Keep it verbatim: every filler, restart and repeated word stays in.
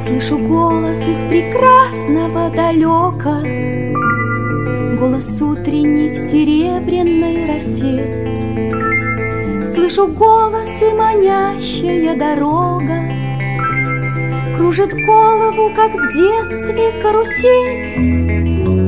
Слышу голос из прекрасного далека, голос утренний в серебряной росе. Слышу голос и манящая дорога кружит голову, как в детстве карусель.